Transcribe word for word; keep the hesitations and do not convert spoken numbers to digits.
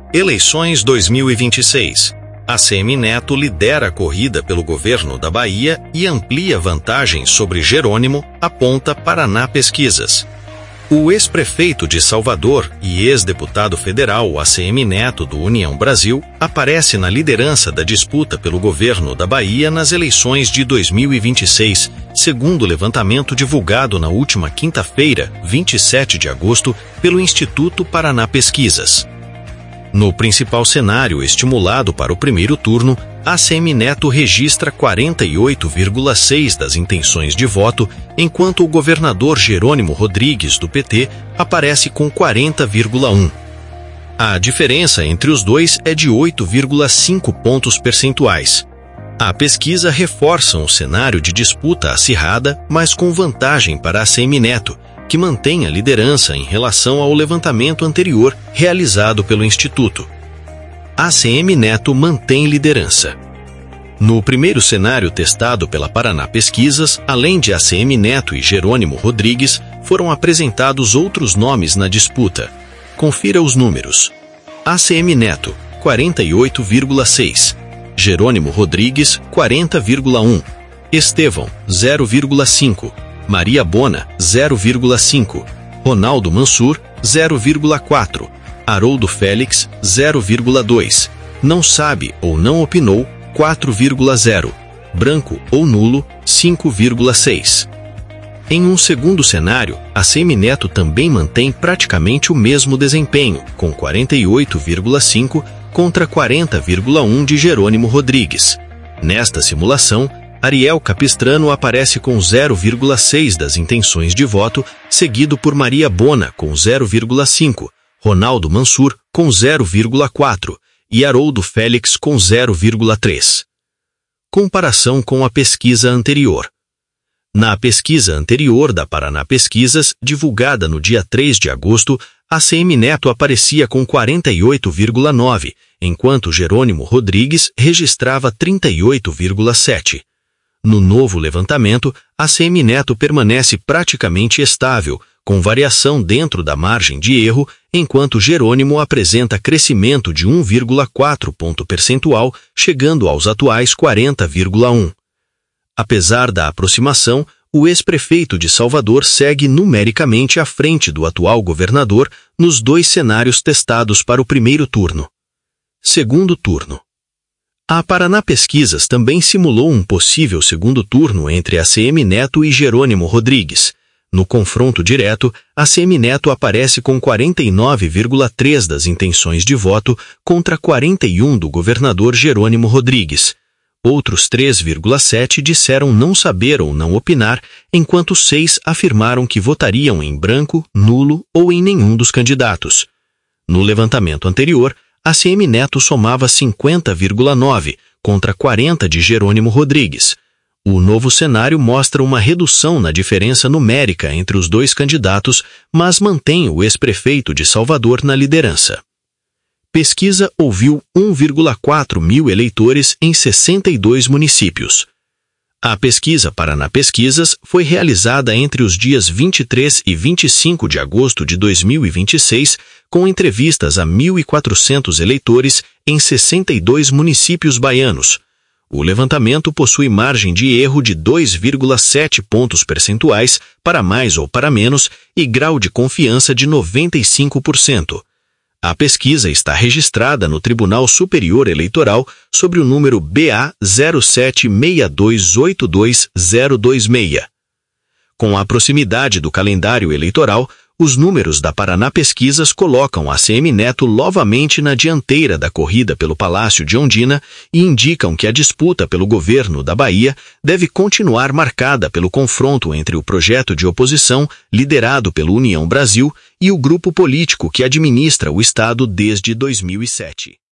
Eleições dois mil e vinte e seis. ACM Neto lidera a corrida pelo governo da Bahia e amplia vantagens sobre Jerônimo, aponta Paraná Pesquisas. O ex-prefeito de Salvador e ex-deputado federal A C M Neto do União Brasil aparece na liderança da disputa pelo governo da Bahia nas eleições de dois mil e vinte e seis, segundo o levantamento divulgado na última quinta-feira, vinte e sete de agosto, pelo Instituto Paraná Pesquisas. No principal cenário estimulado para o primeiro turno, A C M Neto registra quarenta e oito vírgula seis por cento das intenções de voto, enquanto o governador Jerônimo Rodrigues, do P T, aparece com quarenta vírgula um por cento. A diferença entre os dois é de oito vírgula cinco pontos percentuais. A pesquisa reforça um cenário de disputa acirrada, mas com vantagem para A C M Neto, que mantém a liderança em relação ao levantamento anterior realizado pelo Instituto. A C M Neto mantém liderança. No primeiro cenário testado pela Paraná Pesquisas, além de A C M Neto e Jerônimo Rodrigues, foram apresentados outros nomes na disputa. Confira os números. A C M Neto, quarenta e oito vírgula seis por cento. Jerônimo Rodrigues, quarenta vírgula um por cento. Estevão, zero vírgula cinco por cento. Maria Bona, zero vírgula cinco por cento. Ronaldo Mansur, zero vírgula quatro por cento. Haroldo Félix, zero vírgula dois por cento. Não sabe ou não opinou, quatro vírgula zero por cento. Branco ou nulo, cinco vírgula seis por cento. Em um segundo cenário, A C M Neto também mantém praticamente o mesmo desempenho, com quarenta e oito vírgula cinco por cento contra quarenta vírgula um por cento de Jerônimo Rodrigues. Nesta simulação, Ariel Capistrano aparece com zero vírgula seis por cento das intenções de voto, seguido por Maria Bona com zero vírgula cinco por cento, Ronaldo Mansur com zero vírgula quatro por cento e Haroldo Félix com zero vírgula três por cento. Comparação com a pesquisa anterior. Na pesquisa anterior da Paraná Pesquisas, divulgada no dia três de agosto, A C M Neto aparecia com quarenta e oito vírgula nove por cento, enquanto Jerônimo Rodrigues registrava trinta e oito vírgula sete por cento. No novo levantamento, A C M Neto permanece praticamente estável, com variação dentro da margem de erro, enquanto Jerônimo apresenta crescimento de um vírgula quatro ponto percentual, chegando aos atuais quarenta vírgula um por cento. Apesar da aproximação, o ex-prefeito de Salvador segue numericamente à frente do atual governador nos dois cenários testados para o primeiro turno. Segundo turno. A Paraná Pesquisas também simulou um possível segundo turno entre A C M Neto e Jerônimo Rodrigues. No confronto direto, A C M Neto aparece com quarenta e nove vírgula três por cento das intenções de voto contra quarenta e um por cento do governador Jerônimo Rodrigues. Outros três vírgula sete por cento disseram não saber ou não opinar, enquanto seis por cento afirmaram que votariam em branco, nulo ou em nenhum dos candidatos. No levantamento anterior, A C M Neto somava cinquenta vírgula nove por cento contra quarenta por cento de Jerônimo Rodrigues. O novo cenário mostra uma redução na diferença numérica entre os dois candidatos, mas mantém o ex-prefeito de Salvador na liderança. Pesquisa ouviu um vírgula quatro mil eleitores em sessenta e dois municípios. A pesquisa Paraná Pesquisas foi realizada entre os dias vinte e três e vinte e cinco de agosto de dois mil e vinte e seis, com entrevistas a mil e quatrocentos eleitores em sessenta e dois municípios baianos. O levantamento possui margem de erro de dois vírgula sete pontos percentuais para mais ou para menos e grau de confiança de noventa e cinco por cento. A pesquisa está registrada no Tribunal Superior Eleitoral sobre o número B A zero sete seis dois oito dois zero dois seis. Com a proximidade do calendário eleitoral, os números da Paraná Pesquisas colocam A C M Neto novamente na dianteira da corrida pelo Palácio de Ondina e indicam que a disputa pelo governo da Bahia deve continuar marcada pelo confronto entre o projeto de oposição, liderado pelo União Brasil, e o grupo político que administra o Estado desde dois mil e sete.